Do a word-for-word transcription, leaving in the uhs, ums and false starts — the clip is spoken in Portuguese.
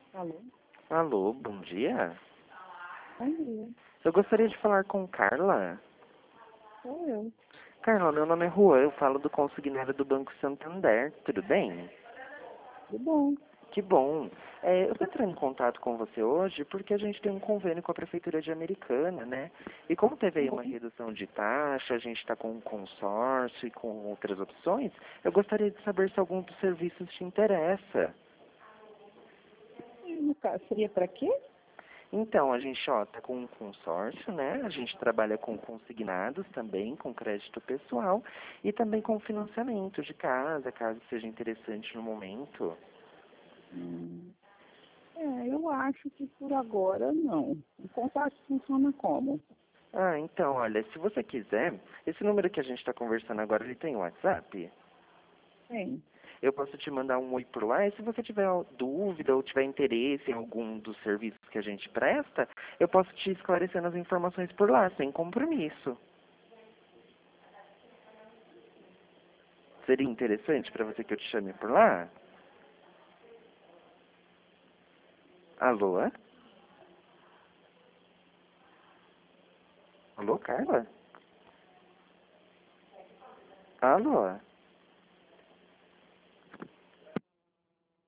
Alô? Alô, bom dia. Bom dia. Eu gostaria de falar com Carla. Sou eu. Carla, meu nome é Juan, eu falo do consignário do Banco Santander, tudo bem? Tudo bom? Que bom. É, eu estou entrando em contato com você hoje porque a gente tem um convênio com a Prefeitura de Americana, né? E como teve aí uma redução de taxa, a gente está com um consórcio e com outras opções, eu gostaria de saber se algum dos serviços te interessa. E no caso, seria para quê? Então, a gente ó, tá com um consórcio, né? A gente trabalha com consignados também, com crédito pessoal e também com financiamento de casa, caso seja interessante no momento. Hum, é, eu acho que por agora não. O contato funciona como? Ah, então, olha, se você quiser, esse número que a gente está conversando agora, ele tem WhatsApp? Tem. Eu posso te mandar um oi por lá e se você tiver dúvida ou tiver interesse em algum dos serviços que a gente presta, eu posso te esclarecer as informações por lá, sem compromisso. Seria interessante para você que eu te chame por lá? Alô? Alô, Carla? Alô?